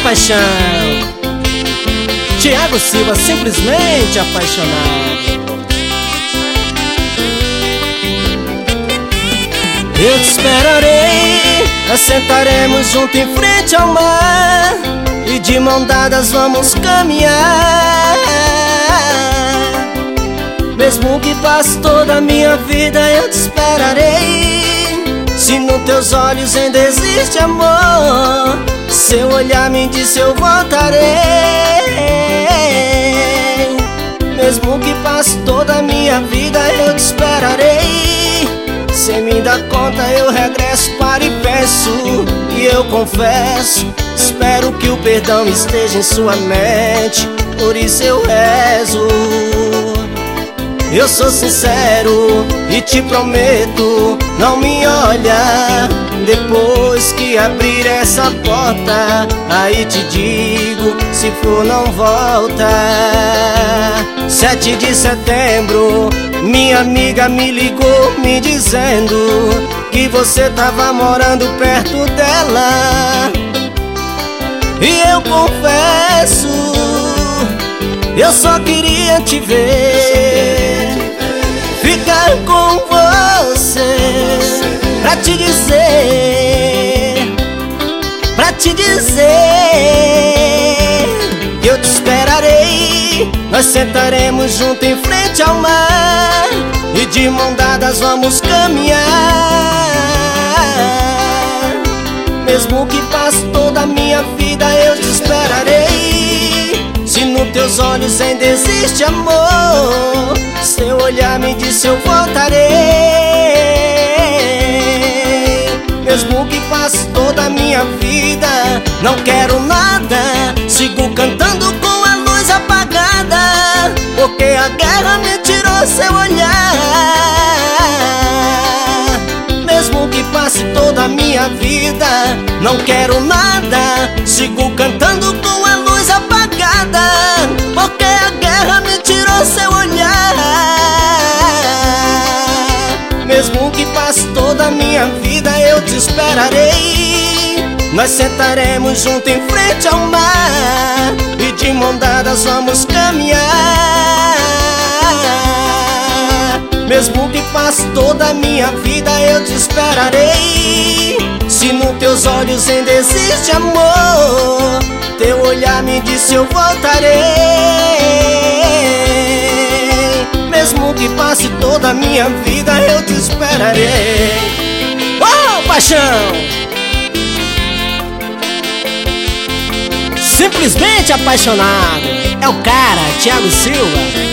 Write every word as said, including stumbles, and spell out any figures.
paixão. Thiago Silva, simplesmente apaixonado. Eu te esperarei, nós sentaremos junto em frente ao mar e de mão dadas vamos caminhar. Mesmo que passe toda a minha vida, eu te esperarei. Se nos teus olhos ainda existe amor, seu olhar me disse eu voltarei. Mesmo que passe toda a minha vida, eu te esperarei. Sem me dar conta eu regresso para e peço, e eu confesso, espero que o perdão esteja em sua mente, por isso eu rezo. Eu sou sincero e te prometo, não me olha depois que abrir essa porta, aí te digo, se for não volta. Sete de setembro, minha amiga me ligou me dizendo que você tava morando perto dela. E eu confesso, eu só queria te ver, ficar com você, pra te dizer, pra te dizer que eu te esperarei. Nós sentaremos junto em frente ao mar e de mão dadas vamos caminhar. Mesmo que passe toda a minha vida, eu te esperarei. Se nos teus olhos ainda existe amor, seu olhar me disse eu voltarei. Mesmo que passe toda a minha vida, não quero nada, sigo cantando com a luz apagada, porque a guerra me tirou seu olhar. Mesmo que passe toda a minha vida, não quero nada, sigo cantando com a luz apagada, porque a guerra me tirou seu olhar. Mesmo que passe toda a minha vida, eu te esperarei. Nós sentaremos junto em frente ao mar e de mão dadas vamos caminhar. Mesmo que passe toda a minha vida, eu te esperarei. Se nos teus olhos ainda existe amor, teu olhar me disse eu voltarei. Mesmo que passe toda a minha vida, eu te esperarei. Oh, paixão! Simplesmente apaixonado. É o cara, Thiago Silva.